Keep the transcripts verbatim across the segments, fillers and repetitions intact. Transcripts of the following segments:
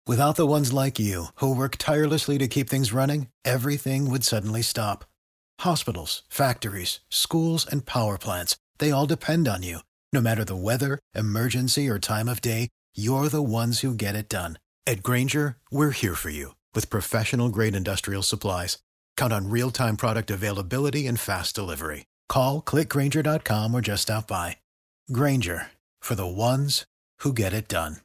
Without the ones like you, who work tirelessly to keep things running, everything would suddenly stop. Hospitals, factories, schools, and power plants, they all depend on you. No matter the weather, emergency, or time of day, you're the ones who get it done. At Grainger, we're here for you with professional-grade industrial supplies. Count on real-time product availability and fast delivery. Call, click grainger dot com, or just stop by. Grainger, for the ones who get it done.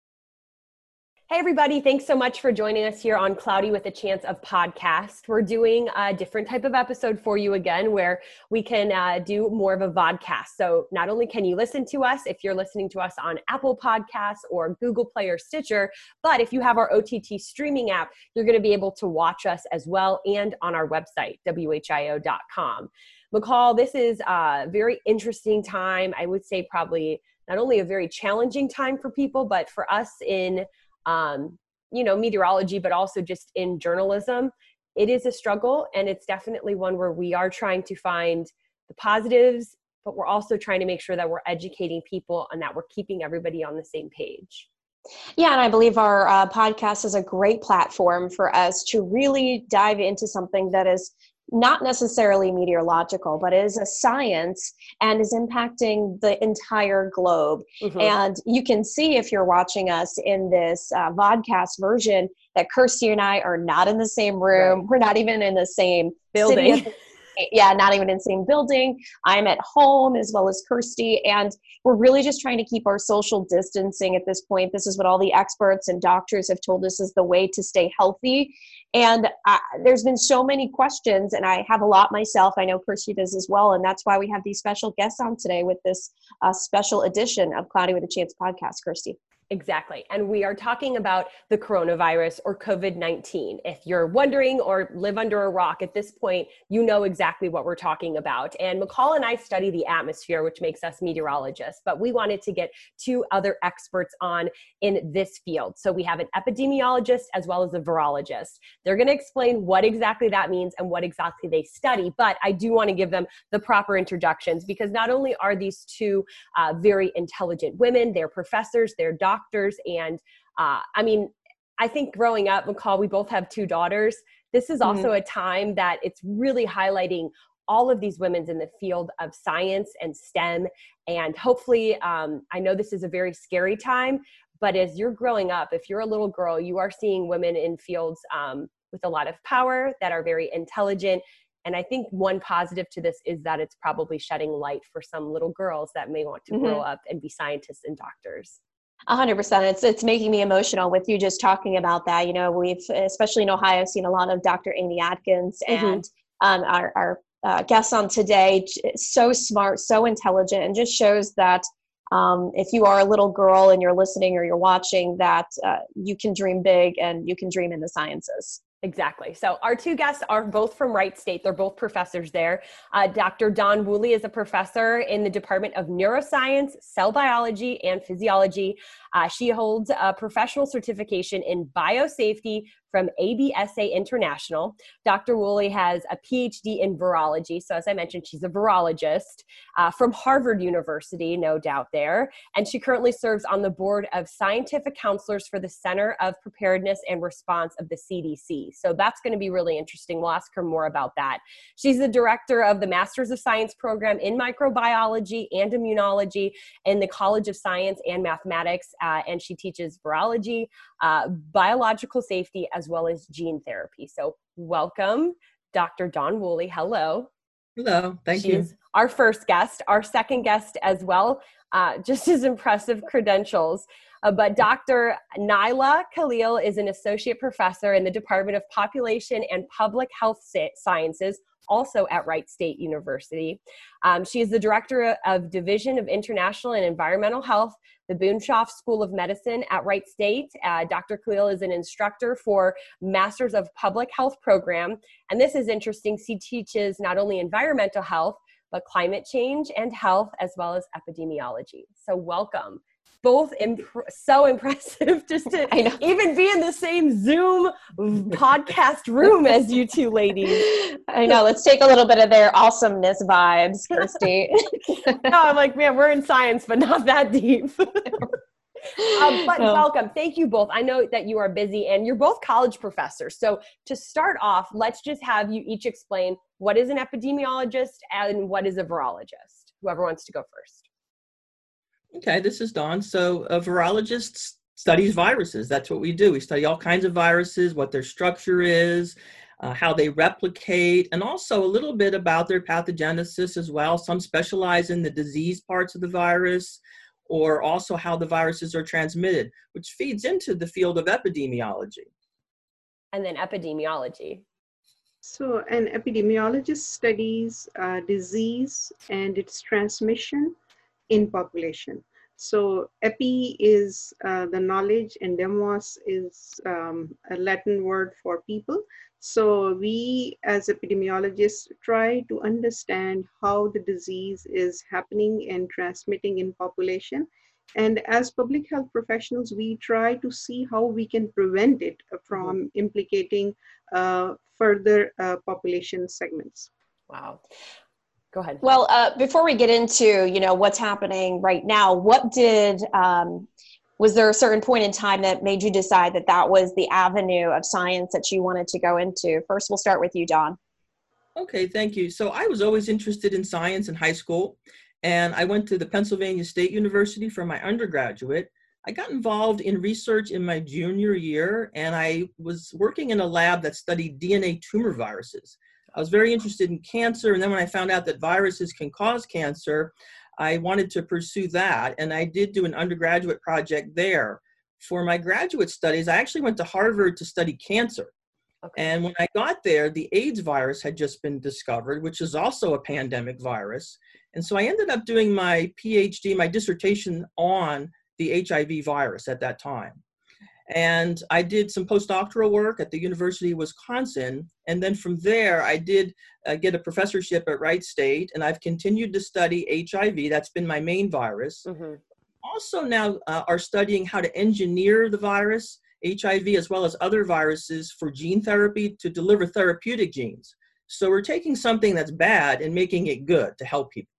Hey everybody, thanks so much for joining us here on Cloudy with a Chance of Podcast. We're doing a different type of episode for you again, where we can uh, do more of a vodcast. So not only can you listen to us if you're listening to us on Apple Podcasts or Google Play or Stitcher, but if you have our O T T streaming app, you're going to be able to watch us as well and on our website, W H I O dot com. McCall, this is a very interesting time. I would say probably not only a very challenging time for people, but for us in um, you know, meteorology, but also just in journalism, it is a struggle. And it's definitely one where we are trying to find the positives, but we're also trying to make sure that we're educating people and that we're keeping everybody on the same page. Yeah, and I believe our uh, podcast is a great platform for us to really dive into something that is not necessarily meteorological, but is a science and is impacting the entire globe. Mm-hmm. And you can see if you're watching us in this uh, vodcast version that Kirsty and I are not in the same room. Right. We're not even in the same building. City. Yeah, not even in the same building. I'm at home as well as Kirsty, and we're really just trying to keep our social distancing at this point. This is what all the experts and doctors have told us is the way to stay healthy. And uh, there's been so many questions, and I have a lot myself. I know Kirsty does as well, and that's why we have these special guests on today with this uh, special edition of Cloudy with a Chance podcast, Kirsty. Exactly. And we are talking about the coronavirus or COVID nineteen. If you're wondering or live under a rock at this point, you know exactly what we're talking about. And McCall and I study the atmosphere, which makes us meteorologists, but we wanted to get two other experts on in this field. So we have an epidemiologist as well as a virologist. They're going to explain what exactly that means and what exactly they study. But I do want to give them the proper introductions, because not only are these two uh, very intelligent women, they're professors, they're doctors, Doctors and uh, I mean, I think growing up, McCall, we both have two daughters. This is also mm-hmm. a time that it's really highlighting all of these women in the field of science and STEM. And hopefully, um, I know this is a very scary time, but as you're growing up, if you're a little girl, you are seeing women in fields um, with a lot of power that are very intelligent. And I think one positive to this is that it's probably shedding light for some little girls that may want to mm-hmm. grow up and be scientists and doctors. A hundred percent. It's it's making me emotional with you just talking about that. You know, we've, especially in Ohio, seen a lot of Doctor Amy Atkins mm-hmm. and um, our, our uh, guest on today. So smart, so intelligent, and just shows that um, if you are a little girl and you're listening or you're watching, that uh, you can dream big and you can dream in the sciences. Exactly. So our two guests are both from Wright State. They're both professors there. Uh, Doctor Dawn Woolley is a professor in the Department of Neuroscience, Cell Biology, and Physiology. Uh, she holds a professional certification in biosafety from A B S A International. Doctor Woolley has a P H D in virology. So as I mentioned, she's a virologist uh, from Harvard University, no doubt there. And she currently serves on the board of scientific counselors for the Center of Preparedness and Response of the C D C. So that's going to be really interesting. We'll ask her more about that. She's the director of the Masters of Science program in microbiology and immunology in the College of Science and Mathematics. Uh, and she teaches virology, uh, biological safety, as well as gene therapy. So welcome, Doctor Dawn Woolley. Hello. Hello. Thank She's you. Our first guest, our second guest as well, uh, just as impressive credentials. Uh, but Doctor Naila Khalil is an associate professor in the Department of Population and Public Health Sciences, also at Wright State University. Um, she is the director of Division of International and Environmental Health, the Boonshoff School of Medicine at Wright State. Uh, Doctor Khalil is an instructor for Masters of Public Health program. And this is interesting. She teaches not only environmental health, but climate change and health, as well as epidemiology. So welcome. Both imp- so impressive just to even be in the same Zoom podcast room as you two ladies. I know. Let's take a little bit of their awesomeness vibes, Kirsty. No, I'm like, man, we're in science, but not that deep. Um, but No. welcome. Thank you both. I know that you are busy and you're both college professors. So to start off, let's just have you each explain what is an epidemiologist and what is a virologist. Whoever wants to go first. Okay, this is Dawn. So a virologist studies viruses. That's what we do. We study all kinds of viruses, what their structure is, uh, how they replicate, and also a little bit about their pathogenesis as well. Some specialize in the disease parts of the virus, or also how the viruses are transmitted, which feeds into the field of epidemiology. And then epidemiology. So an epidemiologist studies uh, disease and its transmission in population. So epi is uh, the knowledge and demos is um, a Latin word for people. So we as epidemiologists try to understand how the disease is happening and transmitting in population. And as public health professionals, we try to see how we can prevent it from mm-hmm. implicating uh, further uh, population segments. Wow. Go ahead. Well, uh, before we get into, you know, what's happening right now, what did, um, was there a certain point in time that made you decide that that was the avenue of science that you wanted to go into? First, we'll start with you, Dawn. Okay, thank you. So I was always interested in science in high school, and I went to the Pennsylvania State University for my undergraduate. I got involved in research in my junior year, and I was working in a lab that studied D N A tumor viruses. I was very interested in cancer, and then when I found out that viruses can cause cancer, I wanted to pursue that, and I did do an undergraduate project there. For my graduate studies, I actually went to Harvard to study cancer. Okay. And when I got there, the AIDS virus had just been discovered, which is also a pandemic virus. And so I ended up doing my PhD, my dissertation on the H I V virus at that time. And I did some postdoctoral work at the University of Wisconsin. And then from there, I did uh, get a professorship at Wright State, and I've continued to study H I V. That's been my main virus. Mm-hmm. Also now uh, are studying how to engineer the virus, H I V, as well as other viruses for gene therapy to deliver therapeutic genes. So we're taking something that's bad and making it good to help people.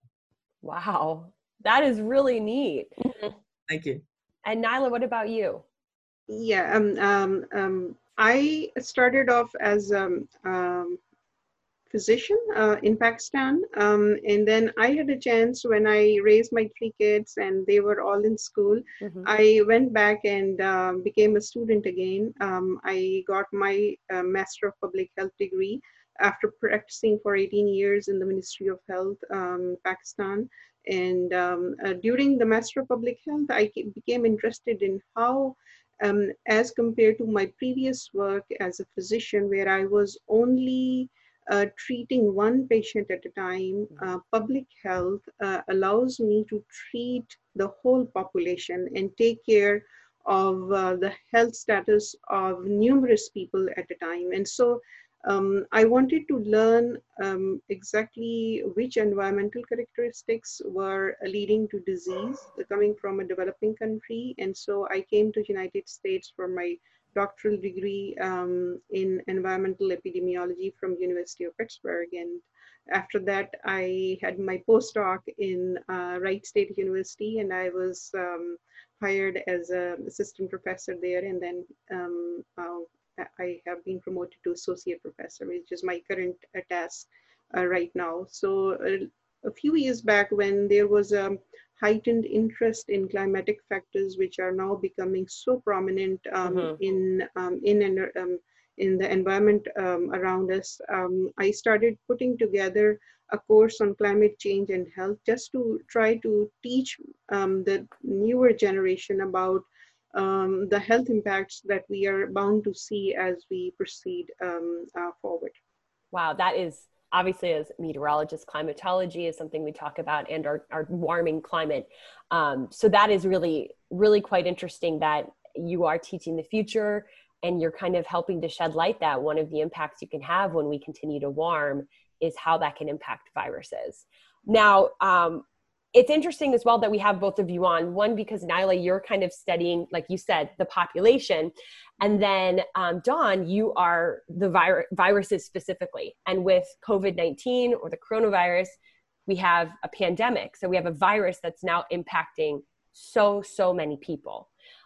Wow, that is really neat. Thank you. And Nyla, what about you? Yeah, um, um, um, I started off as a um, um, physician uh, in Pakistan. Um, and then I had a chance when I raised my three kids and they were all in school. Mm-hmm. I went back and um, became a student again. Um, I got my uh, Master of Public Health degree after practicing for eighteen years in the Ministry of Health, um, Pakistan. And um, uh, during the Master of Public Health, I became interested in how Um, as compared to my previous work as a physician, where I was only uh, treating one patient at a time, uh, public health uh, allows me to treat the whole population and take care of uh, the health status of numerous people at a time. And so Um, I wanted to learn um, exactly which environmental characteristics were leading to disease coming from a developing country. And so I came to the United States for my doctoral degree um, in environmental epidemiology from University of Pittsburgh. And after that, I had my postdoc in uh, Wright State University, and I was um, hired as an assistant professor there. And then um, uh, I have been promoted to associate professor, which is my current uh, task uh, right now. So uh, a few years back, when there was a heightened interest in climatic factors, which are now becoming so prominent um, mm-hmm. in um, in um, in the environment um, around us, um, I started putting together a course on climate change and health, just to try to teach um, the newer generation about Um, the health impacts that we are bound to see as we proceed um, uh, forward. Wow, that is obviously, as meteorologists, climatology is something we talk about, and our, our warming climate. Um, so that is really, really quite interesting that you are teaching the future and you're kind of helping to shed light that one of the impacts you can have when we continue to warm is how that can impact viruses. Now, um, it's interesting as well that we have both of you on. One, because Nyla, you're kind of studying, like you said, the population. And then um, Dawn, you are the vir- viruses specifically. And with COVID nineteen or the coronavirus, we have a pandemic. So we have a virus that's now impacting so, so many people.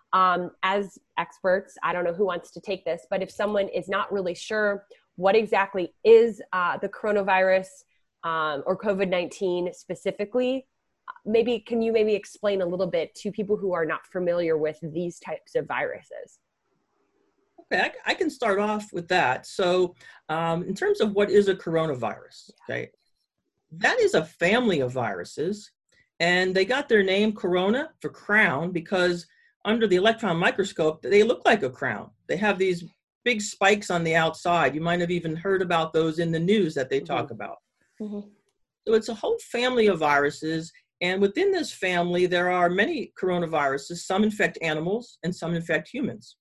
Um, as experts, I don't know who wants to take this, but if someone is not really sure what exactly is uh, the coronavirus um, or COVID nineteen specifically, maybe can you maybe explain a little bit to people who are not familiar with these types of viruses? Okay, I, I can start off with that. So um, in terms of what is a coronavirus, okay, that is a family of viruses, and they got their name corona for crown because under the electron microscope, they look like a crown. They have these big spikes on the outside. You might have even heard about those in the news that they talk Mm-hmm. about. Mm-hmm. So it's a whole family of viruses, and within this family, there are many coronaviruses. Some infect animals and some infect humans.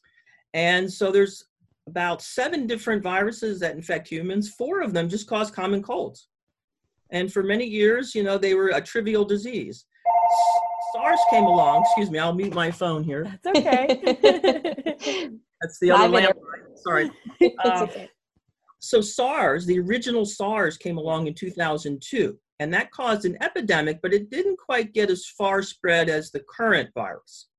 And so there's about seven different viruses that infect humans. Four of them just cause common colds. And for many years, you know, they were a trivial disease. SARS came along. Excuse me, I'll mute my phone here. That's okay. That's the other Live in lamp. Sorry. It's Um, okay. so SARS, the original SARS, came along in two thousand two, and that caused an epidemic, but it didn't quite get as far spread as the current virus.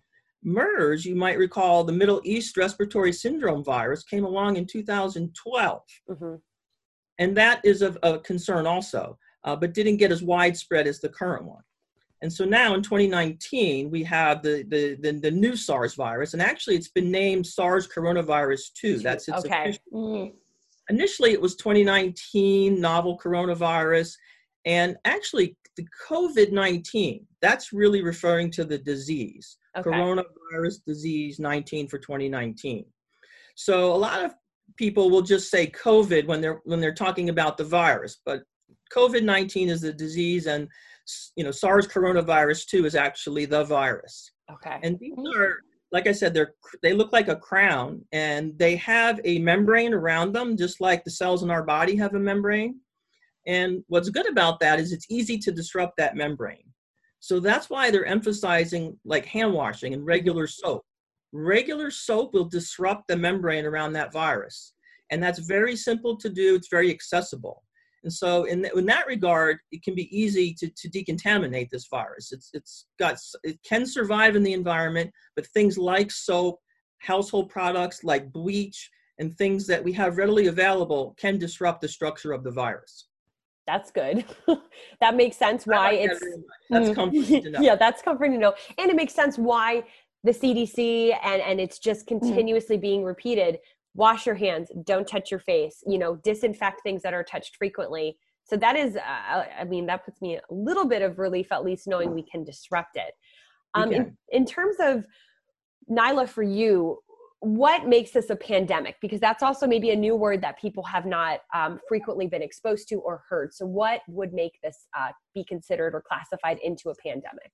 MERS, you might recall, the Middle East Respiratory Syndrome virus, came along in two thousand twelve. Mm-hmm. And that is of a concern also, uh, but didn't get as widespread as the current one. And so now in twenty nineteen, we have the, the, the, the new SARS virus, and actually it's been named SARS coronavirus two. That's its Okay. official. Mm-hmm. Initially, it was twenty nineteen novel coronavirus, and actually the COVID nineteen, that's really referring to the disease, Okay. coronavirus disease nineteen for twenty nineteen. So a lot of people will just say COVID when they're when they're talking about the virus, but COVID nineteen is the disease, and you know SARS coronavirus two is actually the virus. Okay. And these are, like I said, they're they look like a crown, and they have a membrane around them, just like the cells in our body have a membrane. And what's good about that is it's easy to disrupt that membrane. So that's why they're emphasizing like hand washing and regular soap. Regular soap will disrupt the membrane around that virus. And that's very simple to do. It's very accessible. And so in, th- in that regard, it can be easy to, to decontaminate this virus. It's, it's got, it can survive in the environment, but things like soap, household products like bleach, and things that we have readily available can disrupt the structure of the virus. That's good. That makes sense why like it's, that that's comforting to know. Yeah, that's comforting to know. And it makes sense why the C D C and, and it's just continuously being repeated. Wash your hands, don't touch your face, you know, disinfect things that are touched frequently. So that is, uh, I mean, that puts me a little bit of relief, at least knowing we can disrupt it. Um, in, in terms of, Nyla, for you, what makes this a pandemic? Because that's also maybe a new word that people have not um, frequently been exposed to or heard. So what would make this uh, be considered or classified into a pandemic?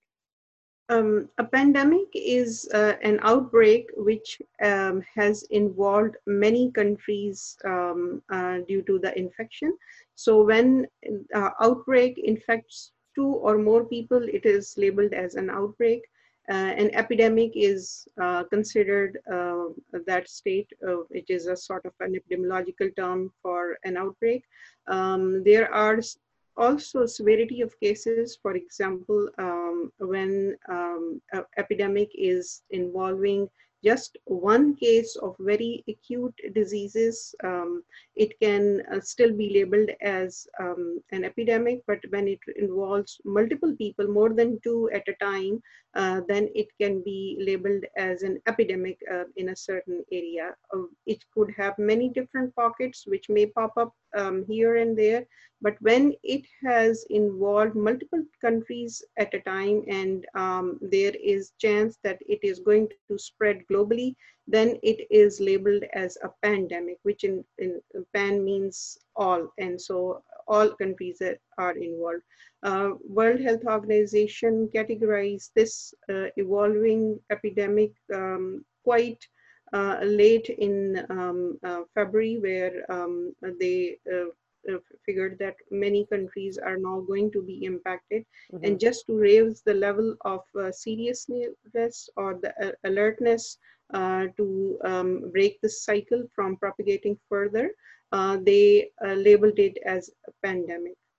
Um, a pandemic is uh, an outbreak which um, has involved many countries um, uh, due to the infection. So when uh, outbreak infects two or more people, it is labeled as an outbreak. Uh, an epidemic is uh, considered uh, that state, uh, which is a sort of an epidemiological term for an outbreak. Um, there are also severity of cases. For example, um, when um, an epidemic is involving just one case of very acute diseases, um, it can uh, still be labeled as um, an epidemic, but when it involves multiple people, more than two at a time, uh, then it can be labeled as an epidemic uh, in a certain area. Uh, it could have many different pockets which may pop up um, here and there, but when it has involved multiple countries at a time and um, there is chance that it is going to spread globally, then it is labeled as a pandemic, which in, in pan means all. And so all countries are involved. Uh, World Health Organization categorized this uh, evolving epidemic um, quite uh, late in um, uh, February, where um, they uh, Uh, figured that many countries are now going to be impacted. Mm-hmm. And just to raise the level of uh, seriousness or the uh, alertness uh, to um, break the cycle from propagating further, uh, they uh, labeled it as a pandemic.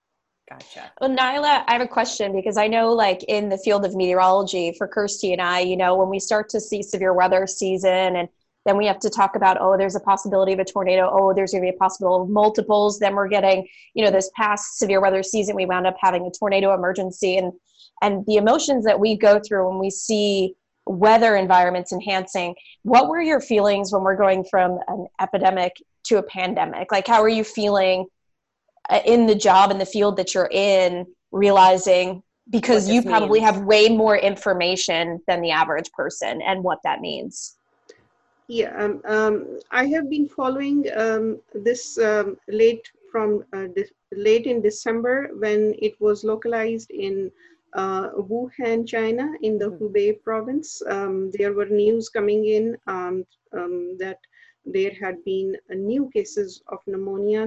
Gotcha. Well, Nyla, I have a question because I know, like, in the field of meteorology for Kirsty and I, you know, when we start to see severe weather season, and then we have to talk about, oh, there's a possibility of a tornado. Oh, there's going to be a possible of multiples. Then we're getting, you know, this past severe weather season, we wound up having a tornado emergency, and and the emotions that we go through when we see weather environments enhancing. What were your feelings when we're going from an epidemic to a pandemic? Like, how are you feeling in the job, in the field that you're in, realizing, because you probably means. have way more information than the average person, and what that means? Yeah, um, um, I have been following um, this um, late from uh, late in December, when it was localized in uh, Wuhan, China, in the Hubei province. Um, there were news coming in um, um, that there had been uh, new cases of pneumonia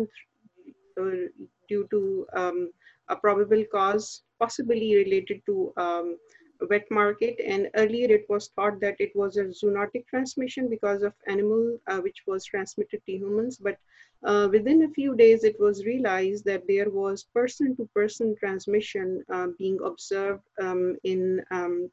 uh, due to um, a probable cause, possibly related to um, wet market. And earlier it was thought that it was a zoonotic transmission because of animal uh, which was transmitted to humans. But uh, within a few days, it was realized that there was person to person transmission uh, being observed um, in, um,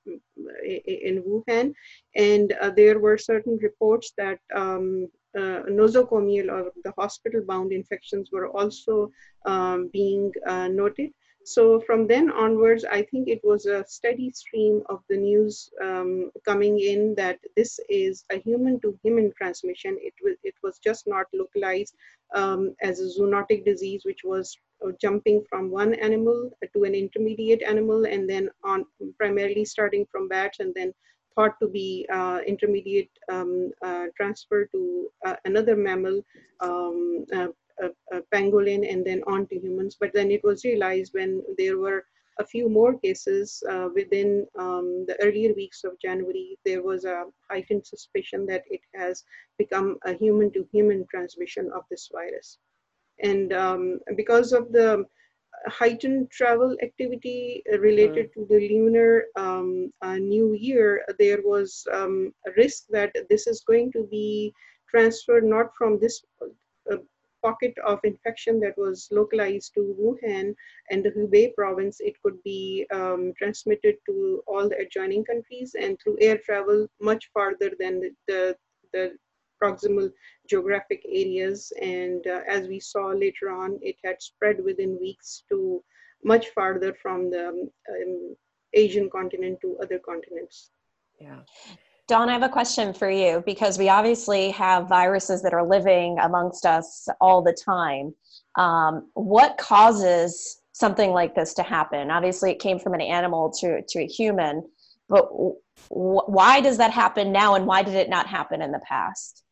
in Wuhan. And uh, there were certain reports that um, uh, nosocomial or the hospital bound infections were also um, being uh, noted. So from then onwards, I think it was a steady stream of the news um, coming in that this is a human-to-human transmission. It was, it was just not localized um, as a zoonotic disease, which was uh, jumping from one animal to an intermediate animal, and then on primarily starting from bats, and then thought to be uh, intermediate um, uh, transfer to uh, another mammal, um, uh, a, a pangolin, and then on to humans. But then it was realized when there were a few more cases uh, within um, the earlier weeks of January, there was a heightened suspicion that it has become a human-to-human transmission of this virus. And um, because of the heightened travel activity related mm. to the lunar um, uh, new year, there was um, a risk that this is going to be transferred not from this uh, pocket of infection that was localized to Wuhan and the Hubei province. It could be um, transmitted to all the adjoining countries and through air travel much farther than the, the, the proximal geographic areas. And uh, as we saw later on, it had spread within weeks to much farther from the um, Asian continent to other continents. Yeah. Dawn, I have a question for you, because we obviously have viruses that are living amongst us all the time. Um, what causes something like this to happen? Obviously, it came from an animal to, to a human, but w- why does that happen now, and why did it not happen in the past?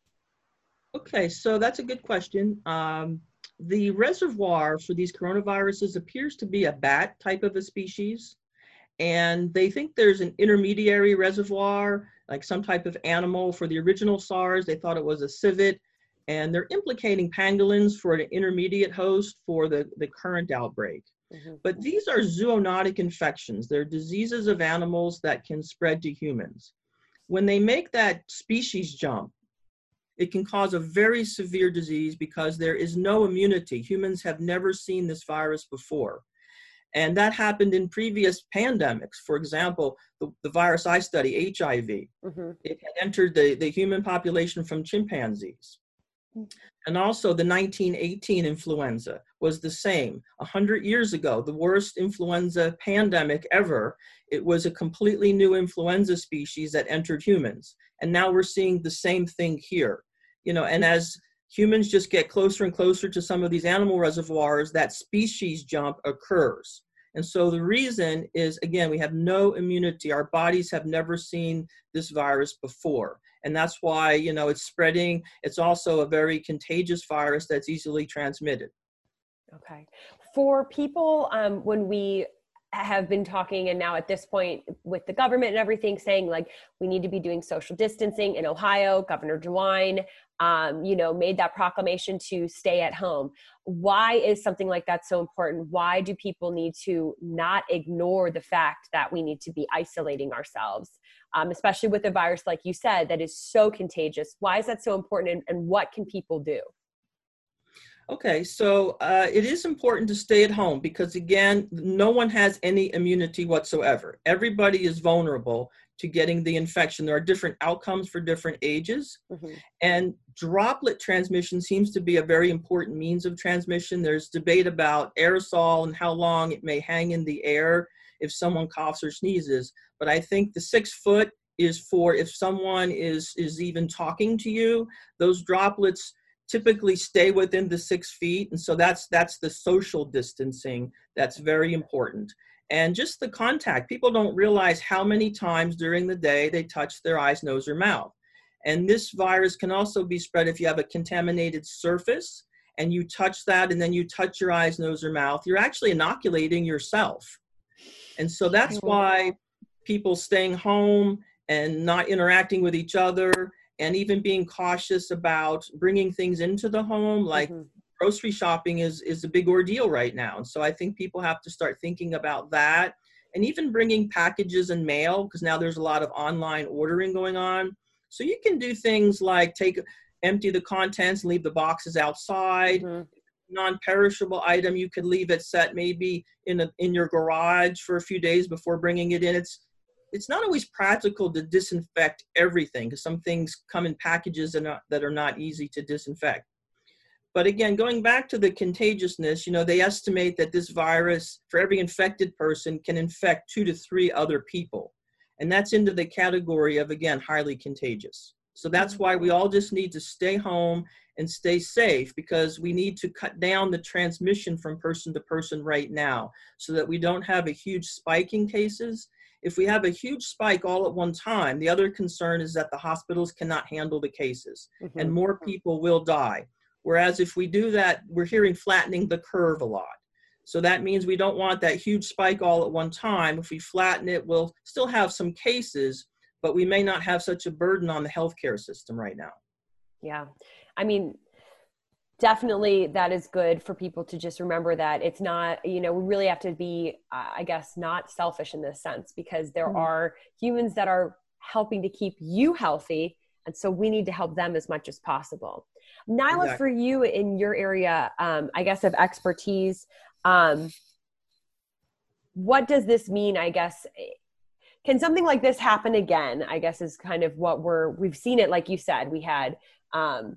Okay, so that's a good question. Um, the reservoir for these coronaviruses appears to be a bat type of a species. And they think there's an intermediary reservoir, like some type of animal for the original SARS. They thought it was a civet. And they're implicating pangolins for an intermediate host for the, the current outbreak. Mm-hmm. But these are zoonotic infections. They're diseases of animals that can spread to humans. When they make that species jump, it can cause a very severe disease because there is no immunity. Humans have never seen this virus before. And that happened in previous pandemics. For example, the, the virus I study, H I V, mm-hmm. it had entered the, the human population from chimpanzees. Mm-hmm. And also the nineteen eighteen influenza was the same. A hundred years ago, the worst influenza pandemic ever, it was a completely new influenza species that entered humans. And now we're seeing the same thing here. You know, and as humans just get closer and closer to some of these animal reservoirs, that species jump occurs. And so the reason is, again, we have no immunity. Our bodies have never seen this virus before. And that's why, you know, it's spreading. It's also a very contagious virus that's easily transmitted. Okay. For people, um, when we have been talking, and now at this point with the government and everything saying like we need to be doing social distancing in Ohio, Governor DeWine, um, you know, made that proclamation to stay at home. Why is something like that so important? Why do people need to not ignore the fact that we need to be isolating ourselves, um, especially with a virus, like you said, that is so contagious? Why is that so important, and, and what can people do? Okay, so uh, it is important to stay at home because, again, no one has any immunity whatsoever. Everybody is vulnerable to getting the infection. There are different outcomes for different ages. Mm-hmm. And droplet transmission seems to be a very important means of transmission. There's debate about aerosol and how long it may hang in the air if someone coughs or sneezes. But I think the six foot is for if someone is, is even talking to you, those droplets typically stay within the six feet. And so that's, that's the social distancing that's very important. And just the contact. People don't realize how many times during the day they touch their eyes, nose, or mouth. And this virus can also be spread if you have a contaminated surface and you touch that and then you touch your eyes, nose, or mouth, you're actually inoculating yourself. And so that's why people staying home and not interacting with each other and even being cautious about bringing things into the home, like mm-hmm. grocery shopping is, is a big ordeal right now. And so I think people have to start thinking about that, and even bringing packages and mail, because now there's a lot of online ordering going on. So you can do things like take, empty the contents, leave the boxes outside. Mm-hmm. Non-perishable item, you could leave it set maybe in a, in your garage for a few days before bringing it in. It's it's not always practical to disinfect everything because some things come in packages that are, not, that are not easy to disinfect. But again, going back to the contagiousness, you know, they estimate that this virus, for every infected person, can infect two to three other people. And that's into the category of, again, highly contagious. So that's why we all just need to stay home and stay safe, because we need to cut down the transmission from person to person right now so that we don't have a huge spike in cases. If we have a huge spike all at one time, the other concern is that the hospitals cannot handle the cases, mm-hmm. and more people will die. Whereas if we do that, we're hearing flattening the curve a lot. So that means we don't want that huge spike all at one time. If we flatten it, we'll still have some cases, but we may not have such a burden on the healthcare system right now. Yeah. I mean, definitely that is good for people to just remember that it's not, you know, we really have to be, uh, I guess, not selfish in this sense, because there mm-hmm. are humans that are helping to keep you healthy. And so we need to help them as much as possible. Nyla, exactly. For you in your area, um, I guess, of expertise, um, what does this mean, I guess? Can something like this happen again? I guess is kind of what we're, we've seen it, like you said, we had um,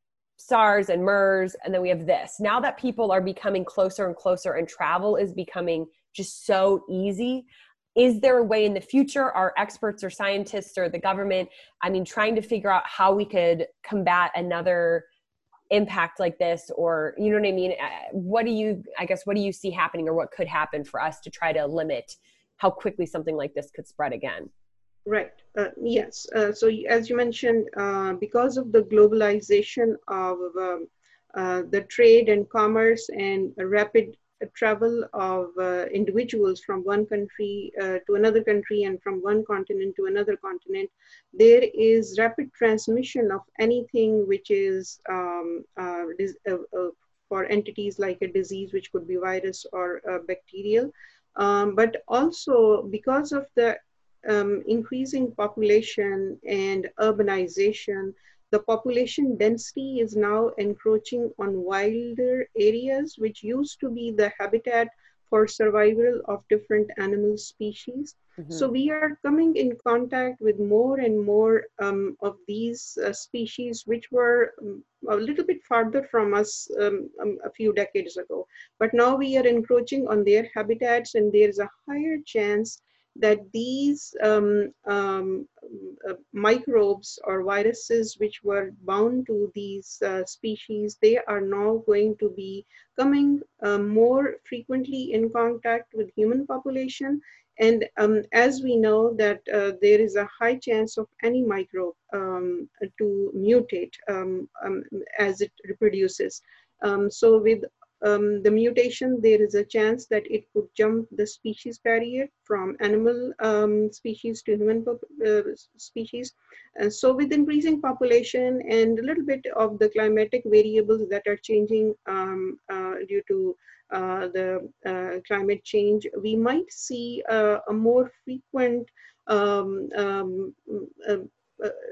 SARS and MERS, and then we have this. Now that people are becoming closer and closer and travel is becoming just so easy, is there a way in the future, our experts or scientists or the government, I mean, trying to figure out how we could combat another impact like this, or, you know what I mean? What do you, I guess, what do you see happening, or what could happen for us to try to limit how quickly something like this could spread again? Right. Uh, yes. Uh, so as you mentioned, uh, because of the globalization of um, uh, the trade and commerce and rapid travel of uh, individuals from one country uh, to another country and from one continent to another continent, there is rapid transmission of anything which is um, uh, uh, uh, for entities like a disease, which could be virus or uh, bacterial. Um, but also because of the um, increasing population and urbanization, the population density is now encroaching on wilder areas, which used to be the habitat for survival of different animal species. Mm-hmm. So we are coming in contact with more and more um, of these uh, species, which were um, a little bit farther from us um, um, a few decades ago. But now we are encroaching on their habitats, and there is a higher chance that these um, um, uh, microbes or viruses which were bound to these uh, species, they are now going to be coming uh, more frequently in contact with human population. And um, as we know that uh, there is a high chance of any microbe um, to mutate um, um, as it reproduces. Um, so with Um, the mutation, there is a chance that it could jump the species barrier from animal um, species to human uh, species. And so with increasing population and a little bit of the climatic variables that are changing um, uh, due to uh, the uh, climate change, we might see uh, a more frequent um, um, uh, uh,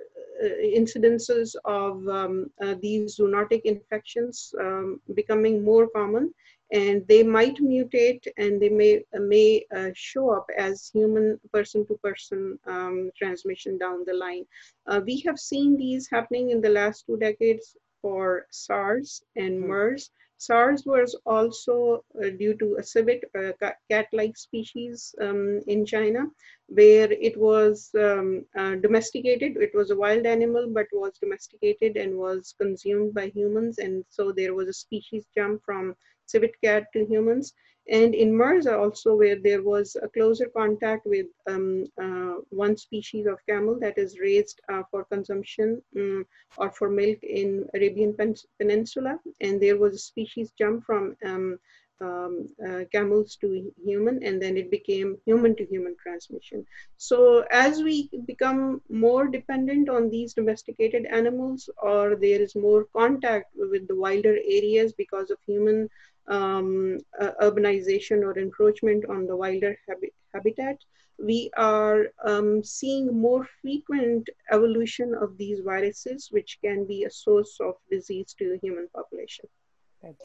incidences of um, uh, these zoonotic infections um, becoming more common, and they might mutate and they may may uh, show up as human person-to-person um, transmission down the line. Uh, we have seen these happening in the last two decades for SARS and Mm-hmm. MERS. SARS was also uh, due to a civet, uh, cat-like species um, in China, where it was um, uh, domesticated. It was a wild animal, but was domesticated and was consumed by humans. And so there was a species jump from civet cat to humans. And in MERS also, where there was a closer contact with um, uh, one species of camel that is raised uh, for consumption um, or for milk in Arabian Pen- Peninsula. And there was a species jump from um, um, uh, camels to human, and then it became human to human transmission. So as we become more dependent on these domesticated animals, or there is more contact with the wilder areas because of human um, uh, urbanization or encroachment on the wilder habi- habitat, we are um, seeing more frequent evolution of these viruses, which can be a source of disease to the human population. Okay.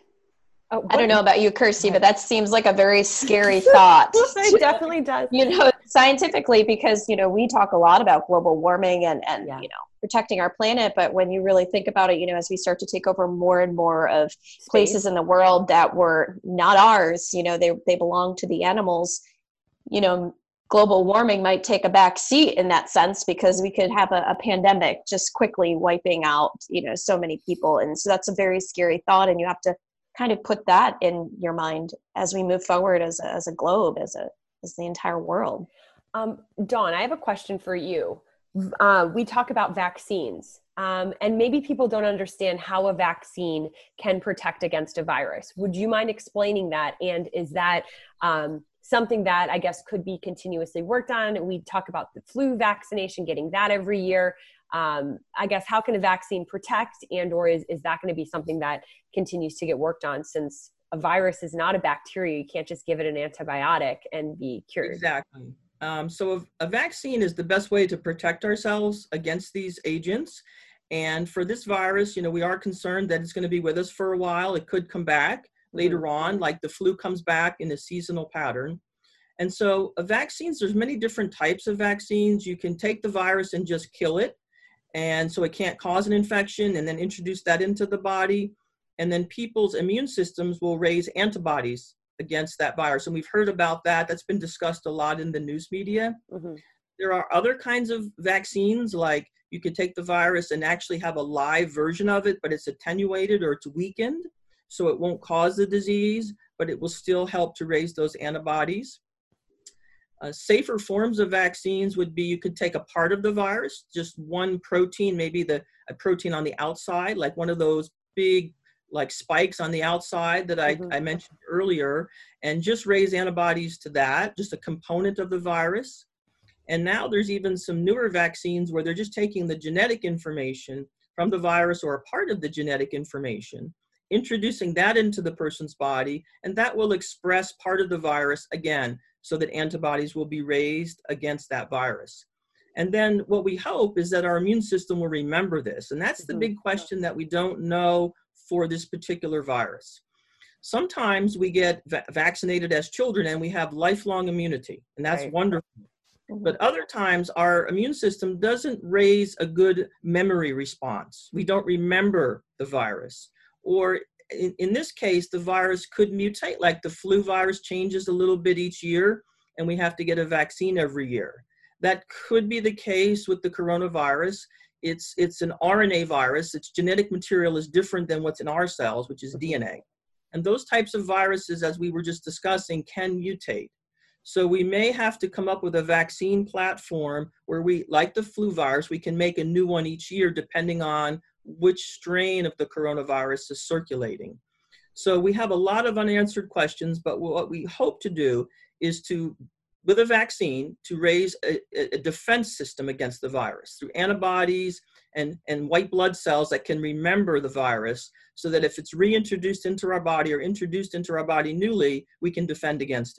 Uh, I don't know about you, Kirsty, but that seems like a very scary thought. It definitely does. You know, scientifically, because, you know, we talk a lot about global warming and, and Yeah. you know, protecting our planet. But when you really think about it, you know, as we start to take over more and more of places in the world that were not ours, you know, they, they belong to the animals, you know, global warming might take a back seat in that sense, because we could have a, a pandemic just quickly wiping out, you know, so many people. And so that's a very scary thought. And you have to kind of put that in your mind as we move forward as a, as a globe, as a, as the entire world. Um, Dawn, I have a question for you. Uh, we talk about vaccines, um, and maybe people don't understand how a vaccine can protect against a virus. Would you mind explaining that? And is that um, something that I guess could be continuously worked on? We talk about the flu vaccination, getting that every year. Um, I guess how can a vaccine protect, and or is, is that going to be something that continues to get worked on, since a virus is not a bacteria? You can't just give it an antibiotic and be cured. Exactly. Um, so a, a vaccine is the best way to protect ourselves against these agents. And for this virus, you know, we are concerned that it's going to be with us for a while. It could come back later on, like the flu comes back in a seasonal pattern. And so uh, vaccines, there's many different types of vaccines. You can take the virus and just kill it, and so it can't cause an infection, and then introduce that into the body. And then people's immune systems will raise antibodies against that virus. And we've heard about that. That's been discussed a lot in the news media. Mm-hmm. There are other kinds of vaccines, like you could take the virus and actually have a live version of it, but it's attenuated or it's weakened, so it won't cause the disease, but it will still help to raise those antibodies. Uh, safer forms of vaccines would be, you could take a part of the virus, just one protein, maybe the a protein on the outside, like one of those big like spikes on the outside that I, Mm-hmm. I mentioned earlier, and just raise antibodies to that, just a component of the virus. And now there's even some newer vaccines where they're just taking the genetic information from the virus, or a part of the genetic information, introducing that into the person's body, and that will express part of the virus again, so that antibodies will be raised against that virus. And then what we hope is that our immune system will remember this. And that's the big question that we don't know for this particular virus. Sometimes we get va- vaccinated as children and we have lifelong immunity, and that's Right. wonderful. But other times our immune system doesn't raise a good memory response. We don't remember the virus. Or in, in this case, the virus could mutate, like the flu virus changes a little bit each year, and we have to get a vaccine every year. That could be the case with the coronavirus. It's, it's an R N A virus. Its genetic material is different than what's in our cells, which is D N A. And those types of viruses, as we were just discussing, can mutate. So we may have to come up with a vaccine platform where we, like the flu virus, we can make a new one each year depending on which strain of the coronavirus is circulating. So we have a lot of unanswered questions, but what we hope to do is to, with a vaccine, to raise a, a defense system against the virus through antibodies and, and white blood cells that can remember the virus, so that if it's reintroduced into our body or introduced into our body newly, we can defend against it.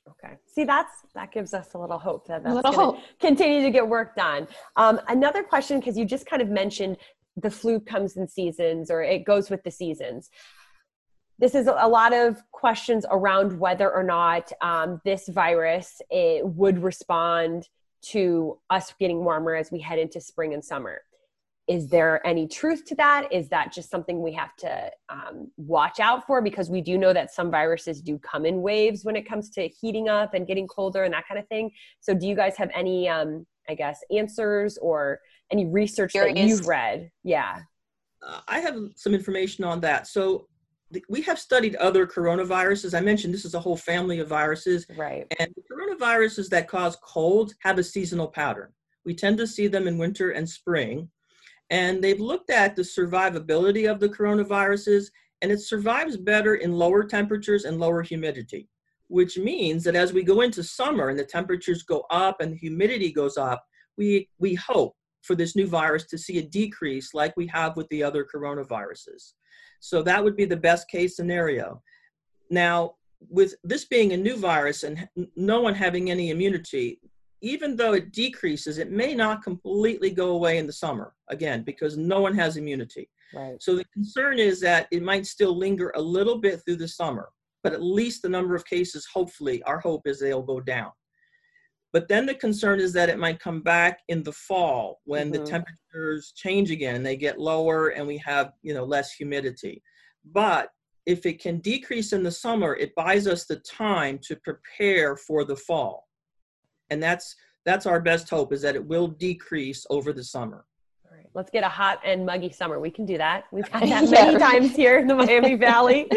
Okay. See, that's, that gives us a little hope that that's little going to hope. continue to get work done. Um, another question, because you just kind of mentioned the flu comes in seasons, or it goes with the seasons. This is a lot of questions around whether or not um, this virus it would respond to us getting warmer as we head into spring and summer. Is there any truth to that? Is that just something we have to um, watch out for? Because we do know that some viruses do come in waves when it comes to heating up and getting colder and that kind of thing. So do you guys have any, um, I guess, answers or any research that you've read? Yeah. Uh, I have some information on that. So th- we have studied other coronaviruses. I mentioned this is a whole family of viruses. Right. And the coronaviruses that cause colds have a seasonal pattern. We tend to see them in winter and spring. And they've looked at the survivability of the coronaviruses, and it survives better in lower temperatures and lower humidity, which means that as we go into summer and the temperatures go up and the humidity goes up, we, we hope for this new virus to see a decrease like we have with the other coronaviruses. So that would be the best case scenario. Now, with this being a new virus and no one having any immunity, even though it decreases, it may not completely go away in the summer, again, because no one has immunity. Right. So the concern is that it might still linger a little bit through the summer, but at least the number of cases, hopefully, our hope is they'll go down. But then the concern is that it might come back in the fall when mm-hmm. the temperatures change again and they get lower and we have, you know, less humidity. But if it can decrease in the summer, it buys us the time to prepare for the fall. And that's that's our best hope, is that it will decrease over the summer. All right, let's get a hot and muggy summer. We can do that. We've had that many yeah. times here in the Miami Valley.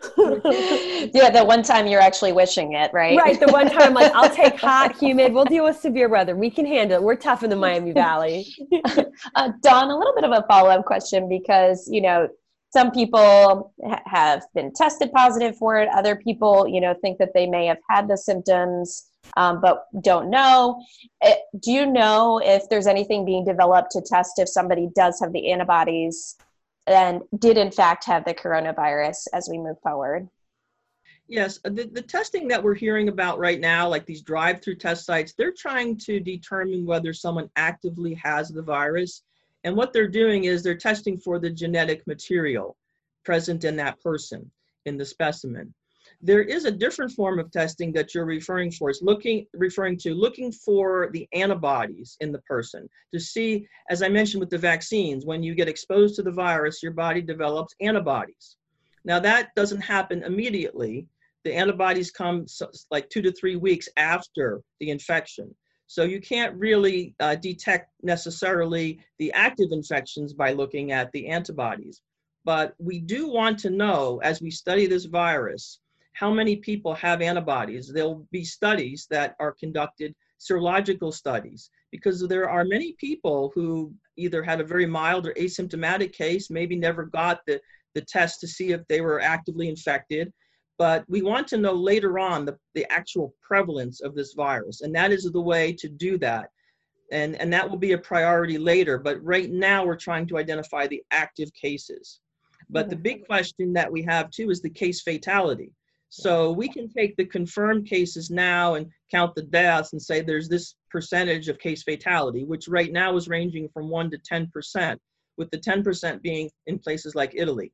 Yeah, the one time you're actually wishing it, right? Right, the one time I'm like, I'll take hot, humid. We'll deal with severe weather. We can handle it. We're tough in the Miami Valley. uh, Dawn, a little bit of a follow-up question, because, you know, some people ha- have been tested positive for it. Other people, you know, think that they may have had the symptoms, um, but don't know. It, do you know if there's anything being developed to test if somebody does have the antibodies and did in fact have the coronavirus as we move forward? Yes, the, the testing that we're hearing about right now, like these drive-through test sites, they're trying to determine whether someone actively has the virus. And what they're doing is they're testing for the genetic material present in that person, in the specimen. There is a different form of testing that you're referring for, is looking, referring to looking for the antibodies in the person to see, as I mentioned with the vaccines, when you get exposed to the virus, your body develops antibodies. Now that doesn't happen immediately. The antibodies come like two to three weeks after the infection. So you can't really uh, detect necessarily the active infections by looking at the antibodies. But we do want to know, as we study this virus, how many people have antibodies. There'll be studies that are conducted, serological studies, because there are many people who either had a very mild or asymptomatic case, maybe never got the, the test to see if they were actively infected. But we want to know later on the, the actual prevalence of this virus. And that is the way to do that. And, and that will be a priority later. But right now we're trying to identify the active cases. But the big question that we have too is the case fatality. So we can take the confirmed cases now and count the deaths and say there's this percentage of case fatality, which right now is ranging from one to ten percent, with the ten percent being in places like Italy.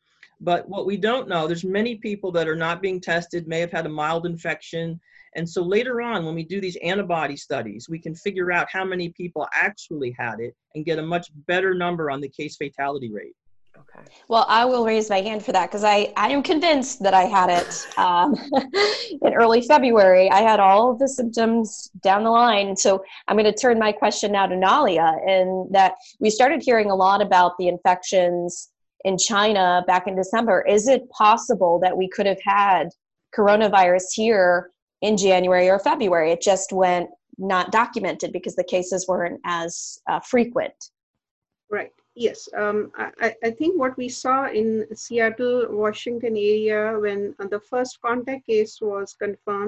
But what we don't know, there's many people that are not being tested, may have had a mild infection. And so later on, when we do these antibody studies, we can figure out how many people actually had it and get a much better number on the case fatality rate. Okay. Well, I will raise my hand for that, because I, I am convinced that I had it um, in early February. I had all of the symptoms down the line. So I'm going to turn my question now to Nalia, and that we started hearing a lot about the infections in China back in December. Is it possible that we could have had coronavirus here in January or February? It just went not documented because the cases weren't as uh, frequent. Right. Yes. Um, I, I think what we saw in Seattle, Washington area, when the first contact case was confirmed,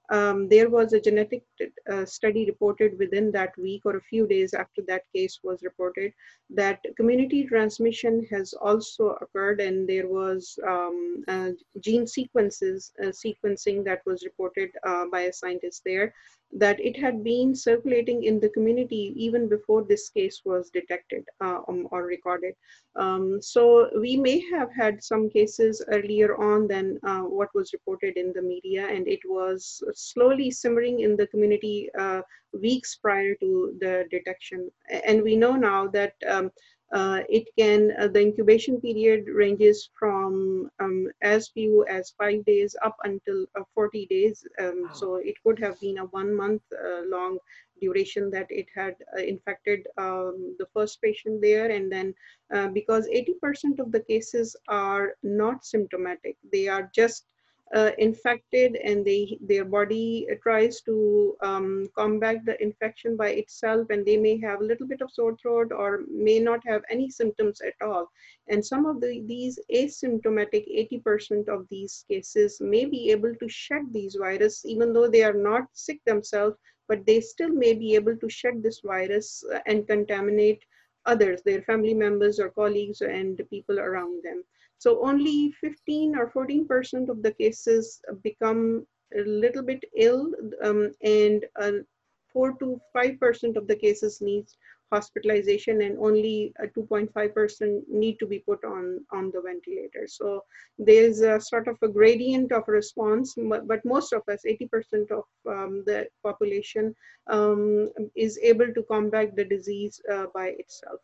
um, there was a genetic uh, study reported within that week or a few days after that case was reported that community transmission has also occurred, and there was um, uh, gene sequences uh, sequencing that was reported uh, by a scientist there, that it had been circulating in the community even before this case was detected uh, um, or recorded. Um, so we may have had some cases earlier on than uh, what was reported in the media, and it was slowly simmering in the community uh, weeks prior to the detection. And we know now that um, uh, it can, uh, the incubation period ranges from um, as few as five days up until uh, forty days. Um, Wow. so it could have been a one month uh, long duration that it had uh, infected um, the first patient there. And then uh, because eighty percent of the cases are not symptomatic, they are just uh, infected, and they their body tries to um, combat the infection by itself, and they may have a little bit of sore throat or may not have any symptoms at all. And some of the these asymptomatic eighty percent of these cases may be able to shed these virus even though they are not sick themselves, but they still may be able to shed this virus uh, and contaminate others, their family members or colleagues and the people around them. So only fifteen or fourteen percent of the cases become a little bit ill, um, and uh, four to five percent of the cases needs hospitalization, and only uh, two point five percent need to be put on, on the ventilator. So there's a sort of a gradient of response, but, but most of us, eighty percent of um, the population um, is able to combat the disease uh, by itself.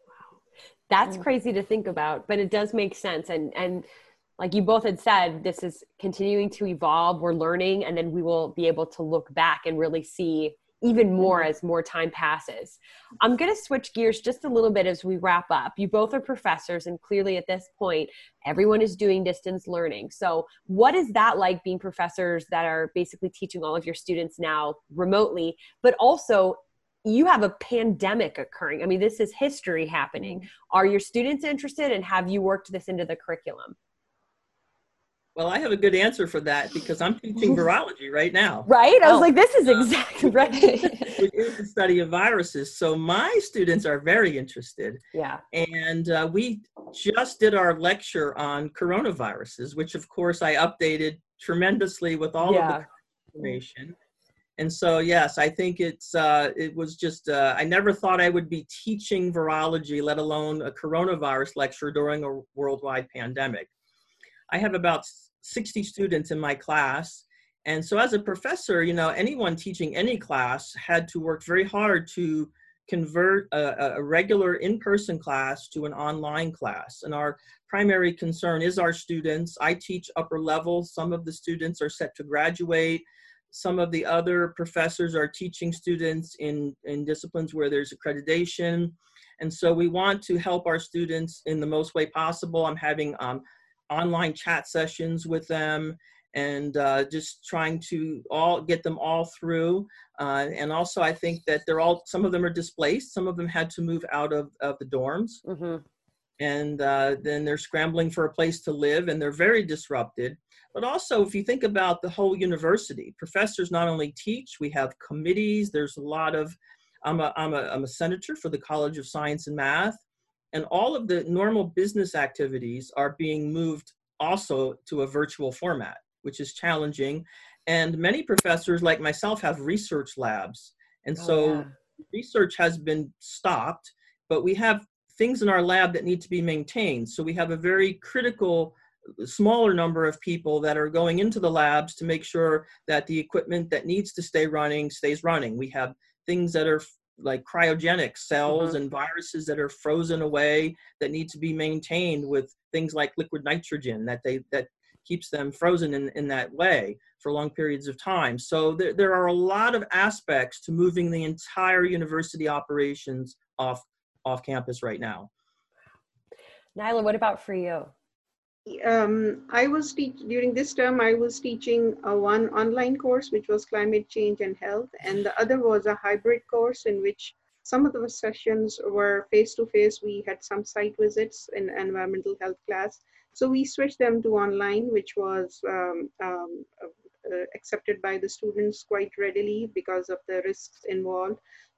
That's crazy to think about, but it does make sense. And, and like you both had said, this is continuing to evolve. We're learning, and then we will be able to look back and really see even more as more time passes. I'm going to switch gears just a little bit as we wrap up. You both are professors, and clearly at this point, everyone is doing distance learning. So what is that like, being professors that are basically teaching all of your students now remotely, but also you have a pandemic occurring? I mean, this is history happening. Are your students interested, and have you worked this into the curriculum? Well, I have a good answer for that because I'm teaching virology right now. Right? I was Oh. like, this is exactly right. Which is the study of viruses. So my students are very interested. Yeah. And uh, we just did our lecture on coronaviruses, which of course I updated tremendously with all Yeah. of the information. And so, yes, I think it's, uh, it was just, uh, I never thought I would be teaching virology, let alone a coronavirus lecture during a worldwide pandemic. I have about sixty students in my class. And so as a professor, you know, anyone teaching any class had to work very hard to convert a, a regular in-person class to an online class. And our primary concern is our students. I teach upper level. Some of the students are set to graduate. Some of the other professors are teaching students in, in disciplines where there's accreditation. And so we want to help our students in the most way possible. I'm having um, online chat sessions with them, and uh, just trying to all get them all through. Uh, and also I think that they're all, some of them are displaced. Some of them had to move out of, of the dorms. Mm-hmm. And uh, then they're scrambling for a place to live, and they're very disrupted. But also, if you think about the whole university, professors not only teach, we have committees. There's a lot of, I'm a, I'm a, I'm a senator for the College of Science and Math, and all of the normal business activities are being moved also to a virtual format, which is challenging. And many professors like myself have research labs. And Oh, so yeah. research has been stopped, but we have things in our lab that need to be maintained. So we have a very critical, smaller number of people that are going into the labs to make sure that the equipment that needs to stay running stays running. We have things that are like cryogenic cells, mm-hmm. and viruses that are frozen away that need to be maintained with things like liquid nitrogen that they that keeps them frozen in, in that way for long periods of time. So there, there are a lot of aspects to moving the entire university operations off off campus right now. Nyla, what about for you? Um, I was teach during this term, I was teaching a one online course, which was climate change and health. And the other was a hybrid course in which some of the sessions were face-to-face. We had some site visits in environmental health class. So we switched them to online, which was um, um, uh, accepted by the students quite readily because of the risks involved.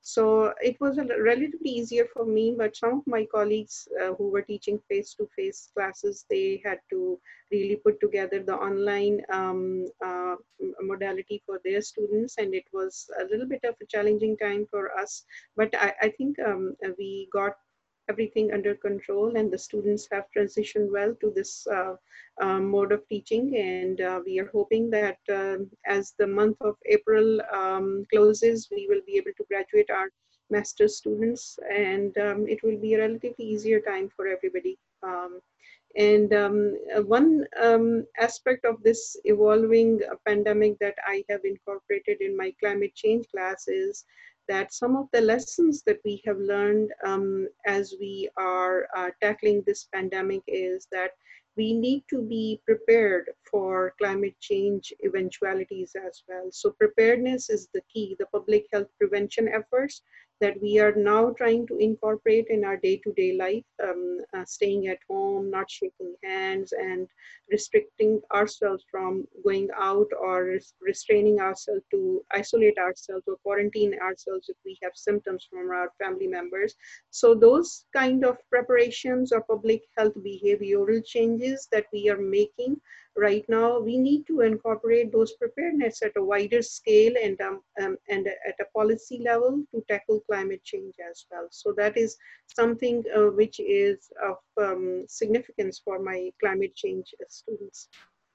So it was a relatively easier for me, but some of my colleagues uh, who were teaching face-to-face classes, they had to really put together the online um, uh, modality for their students, and it was a little bit of a challenging time for us. But I, I think um, we got everything under control, and the students have transitioned well to this uh, um, mode of teaching. And uh, we are hoping that uh, as the month of April um, closes, we will be able to graduate our master's students, and um, it will be a relatively easier time for everybody. Um, and um, uh, one um, aspect of this evolving uh, pandemic that I have incorporated in my climate change class is that some of the lessons that we have learned um, as we are uh, tackling this pandemic is that we need to be prepared for climate change eventualities as well. So preparedness is the key, the public health prevention efforts that we are now trying to incorporate in our day-to-day life, um, uh, staying at home, not shaking hands, and restricting ourselves from going out, or res- restraining ourselves to isolate ourselves or quarantine ourselves if we have symptoms from our family members. So those kind of preparations or public health behavioral changes that we are making right now, we need to incorporate those preparedness at a wider scale and um, um, and at a policy level to tackle climate change as well. So that is something uh, which is of um, significance for my climate change students.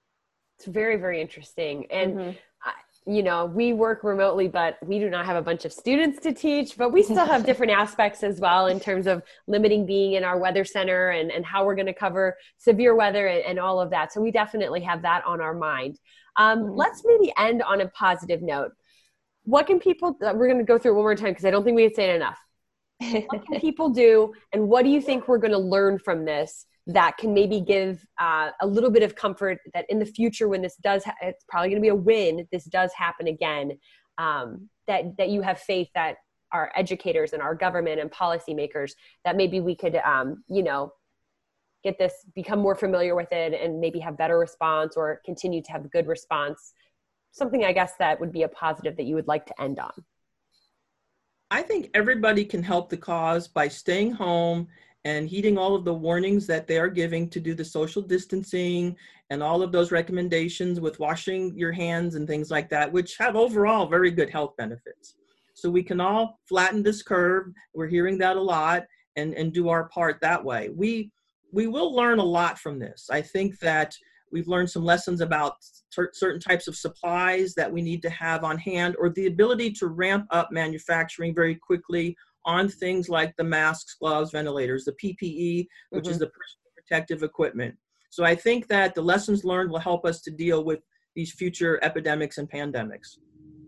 It's very, very interesting. And Mm-hmm. I, you know, we work remotely, but we do not have a bunch of students to teach, but we still have different aspects as well in terms of limiting being in our weather center and, and how we're going to cover severe weather and, and all of that. So we definitely have that on our mind. Um, Mm-hmm. Let's maybe end on a positive note. What can people, uh, we're going to go through it one more time because I don't think we had said enough. What can people do, and what do you think we're going to learn from this that can maybe give uh, a little bit of comfort that in the future, when this does, ha- it's probably going to be a win, this does happen again, um, that, that you have faith that our educators and our government and policymakers, that maybe we could, um, you know, get this, become more familiar with it and maybe have better response or continue to have good response. Something, I guess, that would be a positive that you would like to end on. I think everybody can help the cause by staying home and heeding all of the warnings that they are giving to do the social distancing and all of those recommendations with washing your hands and things like that, which have overall very good health benefits. So we can all flatten this curve. We're hearing that a lot, and, and do our part that way. We, we will learn a lot from this. I think that we've learned some lessons about ter- certain types of supplies that we need to have on hand, or the ability to ramp up manufacturing very quickly on things like the masks, gloves, ventilators, the P P E, which mm-hmm. is the personal protective equipment. So I think that the lessons learned will help us to deal with these future epidemics and pandemics.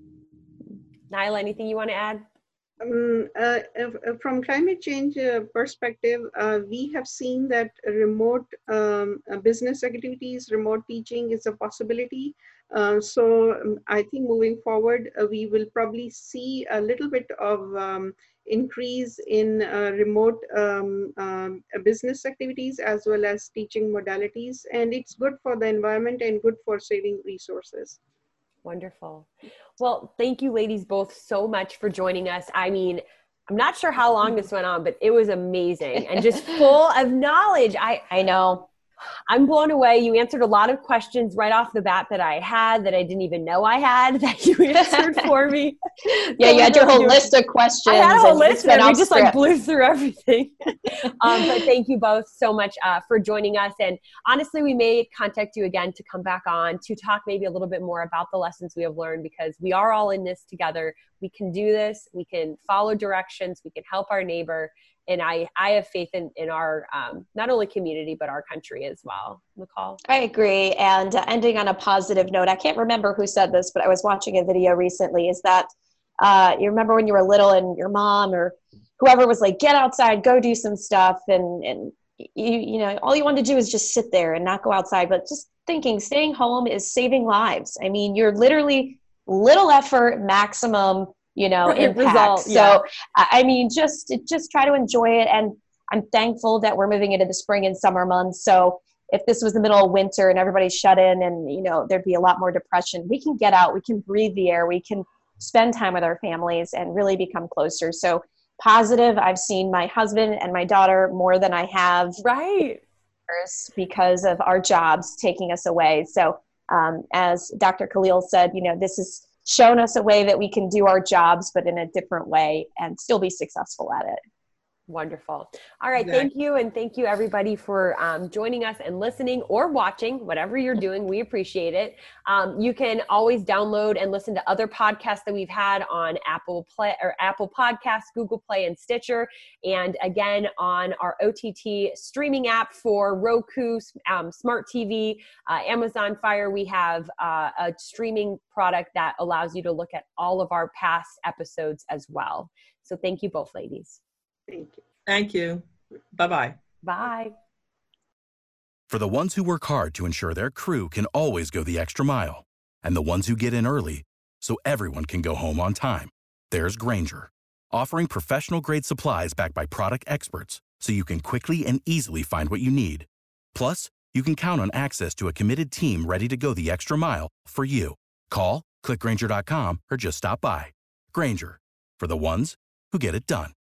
Naila, anything you want to add? Um, uh, from climate change uh, perspective, uh, we have seen that remote um, uh, business activities, remote teaching is a possibility. Uh, so um, I think moving forward, uh, we will probably see a little bit of um, increase in uh, remote um, um, business activities as well as teaching modalities. And it's good for the environment and good for saving resources. Wonderful. Well, thank you ladies both so much for joining us. I mean, I'm not sure how long this went on, but it was amazing and just full of knowledge. I, I know. I'm blown away. You answered a lot of questions right off the bat that I had that I didn't even know I had that you answered for me. Yeah, so you had your whole doing, list of questions. I had a whole list and we just script. like blew through everything. um, but thank you both so much uh, for joining us. And honestly, we may contact you again to come back on to talk maybe a little bit more about the lessons we have learned, because we are all in this together. We can do this. We can follow directions. We can help our neighbor. And I, I have faith in, in our, um, not only community, but our country as well. McCall? I agree. And uh, ending on a positive note, I can't remember who said this, but I was watching a video recently, is that uh, you remember when you were little and your mom or whoever was like, get outside, go do some stuff. And, and you, you know, all you want to do is just sit there and not go outside, but just thinking staying home is saving lives. I mean, you're literally little effort, maximum you know, impact. Result, yeah. So, I mean, just, just try to enjoy it. And I'm thankful that we're moving into the spring and summer months. So if this was the middle of winter and everybody's shut in and, you know, there'd be a lot more depression, we can get out, we can breathe the air, we can spend time with our families and really become closer. So positive, I've seen my husband and my daughter more than I have right because of our jobs taking us away. So um, as Doctor Khalil said, you know, this has shown us a way that we can do our jobs, but in a different way and still be successful at it. Wonderful. All right. Exactly. Thank you. And thank you everybody for um, joining us and listening or watching, whatever you're doing. We appreciate it. Um, you can always download and listen to other podcasts that we've had on Apple Play or Apple Podcasts, Google Play, and Stitcher. And again, on our O T T streaming app for Roku, um, Smart T V, uh, Amazon Fire, we have uh, a streaming product that allows you to look at all of our past episodes as well. So thank you both, ladies. Thank you. Thank you. Bye-bye. Bye. For the ones who work hard to ensure their crew can always go the extra mile, and the ones who get in early so everyone can go home on time, there's Grainger, offering professional-grade supplies backed by product experts so you can quickly and easily find what you need. Plus, you can count on access to a committed team ready to go the extra mile for you. Call, click Grainger dot com, or just stop by. Grainger, for the ones who get it done.